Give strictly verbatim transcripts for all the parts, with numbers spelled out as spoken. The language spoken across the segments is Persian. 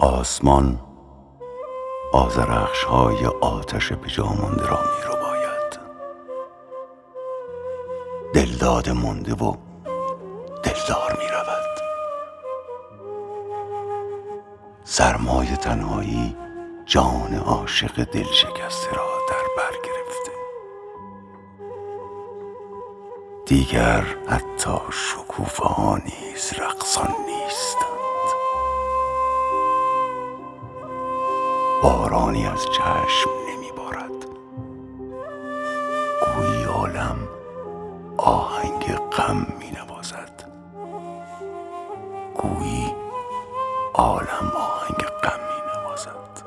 آسمان آذرخش های آتش بجامانده را می رو باید. دلداد مونده و دلدار می رود. سرمای تنهایی جان عاشق دل شکسته را در بر گرفته. دیگر حتی شکوفه ها نیز رقصان نیستند. بارانی از چشم نمی بارد. گویی عالم آهنگ غم می نوازد. گویی عالم آهنگ غم می نوازد.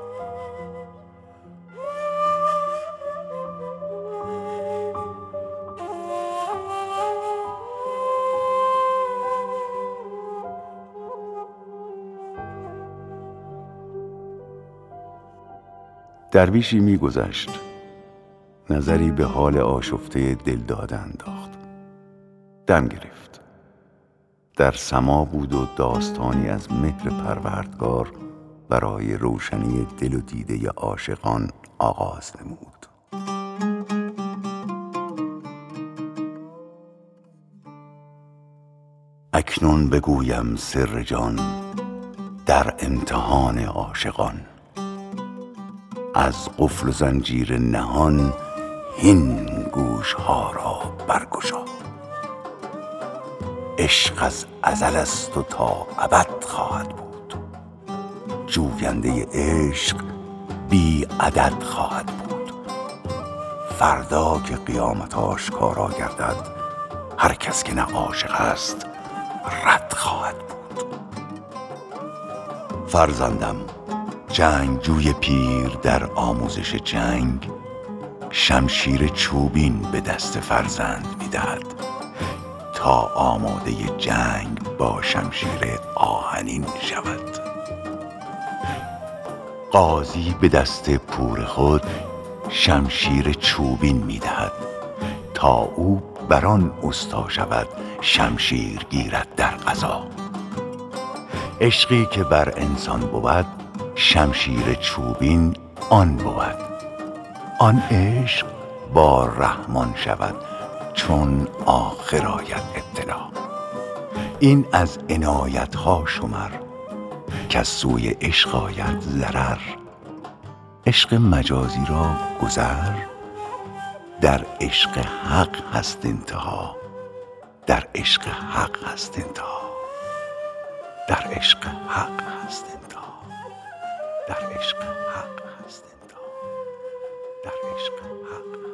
درویشی می گذشت، نظری به حال آشفته دلداد انداخت. دم گرفت. در سما بود و داستانی از مهر پروردگار برای روشنی دل و دیده عاشقان آغاز نمود. اکنون بگویم سر جان در امتحان عاشقان. از قفل و زنجیر نهان هین گوش ها را برگشا. عشق از ازل است و تا ابد خواهد بود. جوینده عشق بی عدد خواهد بود. فردا که قیامت آشکارا گردد، هر کس که نه عاشق است رد خواهد بود. فرزندم، جنگجوی پیر در آموزش جنگ شمشیر چوبین به دست فرزند می‌دهد تا آماده جنگ با شمشیر آهنین شود. قاضی به دست پور خود شمشیر چوبین می‌دهد تا او بر آن استا شود، شمشیر گیرد در قضا. عشقی که بر انسان بود، شمشیر چوبین آن بود. آن عشق با رحمان شود چون آخر آید ابتلا. این از عنایت ها شمر که از سوی عشق آید ضرر. عشق مجازی را گذر، در عشق حق هست انتها. در عشق حق هست انتها. در عشق حق هست انتها. در عشق حق هست انتها. در عشق حق